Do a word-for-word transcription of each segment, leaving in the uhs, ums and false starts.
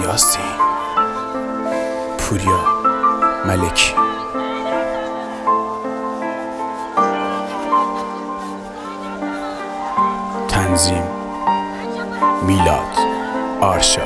یاسین پوریا ملکی. تنظیم میلاد آرشا.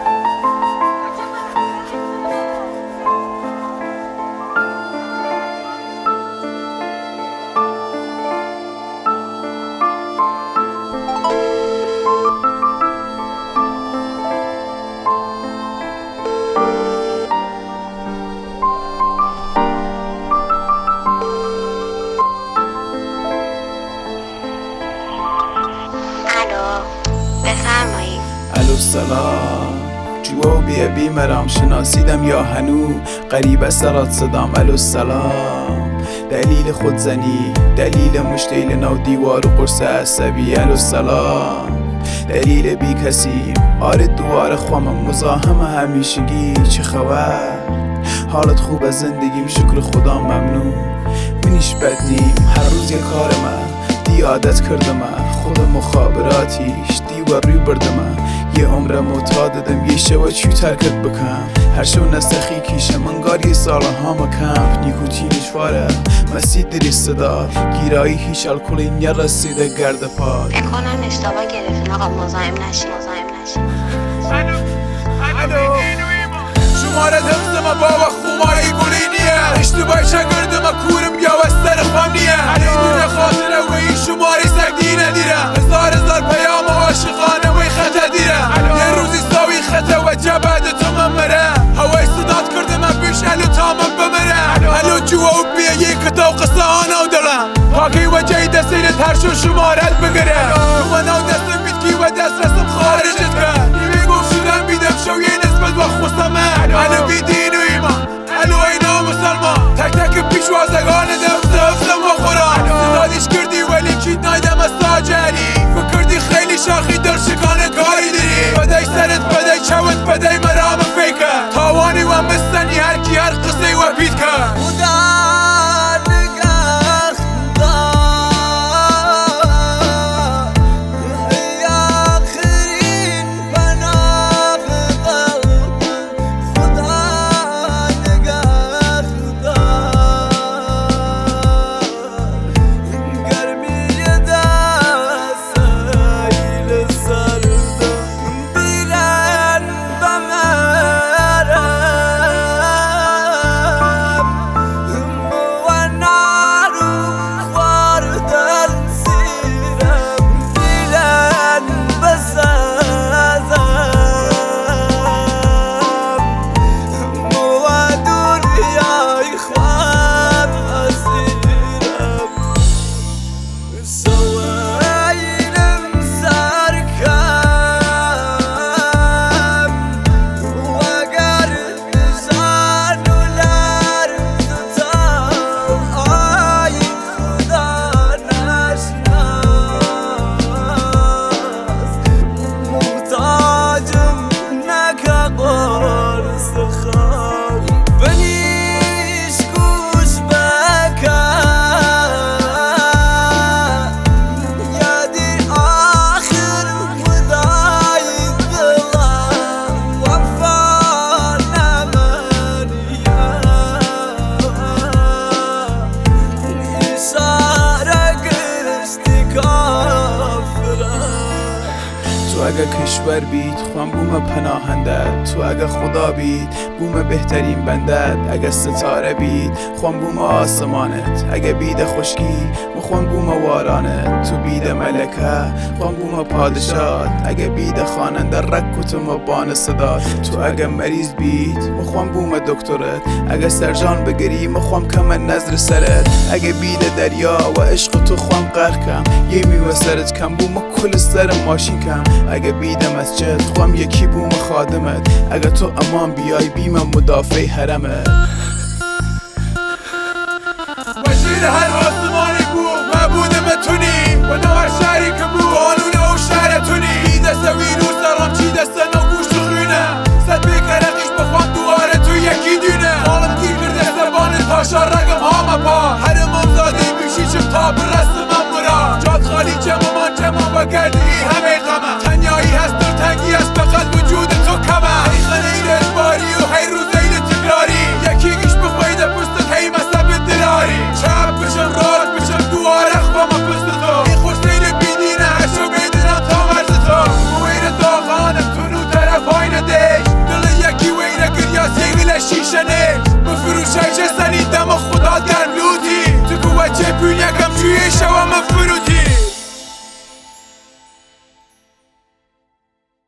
الو سلام جوا بیا بیمرم شناسیدم یا هنو قریب سرات صدام. الو سلام دلیل خودزنی، دلیل مشتیل نو دیوار و قرص عصبی. الو سلام دلیل بی کسی، آره دوار خوامم مزاحم همیشگی. چه خبر؟ حالت خوب از زندگیم شکر خدا ممنون. منیش بد نیم هر روز یه کار من دی عادت کردم خود مخابراتیش دیوار روی بردم. یه عمر معتاددم یه شوا چی ترکت بکم. هر شو نستخی کیشم انگار یه سال همه کمپ. نیکوتینش واره مسید دری صدا گیرایی هیچ الکلی نرسیده گرد پاد. بکنم اشتباه گرفتین آقا مزاحم نشین مزاحم نشین. الو الو شماره دمزم بابا خومایی گلینیه اشتباهی شکردم کورم یا وستر خانیه. دونه خاطره و این شماره سگدی ندیره هزار هزار پیام عاشقانه و خطه دیره. یه روزی ساوی خطه و جبهده تو من مره هوای صدات کرده من بیش الو تا من بمره. الو جوا و بیا یک کتاب قصه آنو دلم پاکی و جای دستیرت هر شو شمارت بگره. تو منو دستم بیتکی و دست رسم خارجت کرد نیمه گفت شدم بیدم شو یه نسبت و خوستمه. الو بی دین و ایمان الو اینا مسلمان تک تک پیشوازگان دفت دفتم و خوران. صدادیش کردی ولی کید نایدم از تاج علی فکردی خیلی شاخی در شکانه کاری داری. بدای سرت بدای چوت بدای مرام فیکر تاوانی و مستنی هر کی هر قصه و پیت کرد. تو اگه کشور بید خوام بوم پناهندت. تو اگه خدا بید بوم بهترین بندت. اگه ستاره بید خوام بوم آسمانت. اگه بید خشکی مخوام بوم وارانت. تو بید ملکه خوام بوم پادشات. اگه بید خواننده رک و تو مبان صدات. تو اگه مریض بید مخوام بوم دکترت. اگه سرجان بگری مخوام کم نظر سرت. اگه بید دریا و عشق تو خوام غرق کم. یه میوه سرت کم بوم کل سر ماشین کم. اگه بید مسجد خوام یکی بوم خادمت. اگه تو امان بیای بیم مدافع حرمت. وزیر هر آسمانی بود معبودم تونی و نوار شهری که بود قانون او شهرتونی. بی دست ویرو سرام چی دست نو گوش خونه صد بیکرقیش بخوام دواره تو یکی دونه. حالم گیر کرده زبان تاشا رقم ها مپا هر ممزاده بیشی چم تا برست من برا. جاد خالی جمامان جمام و گردی همه غمه تنیایی هست در تنگی هست فقط وجود تو کمه. ای خانه فروتی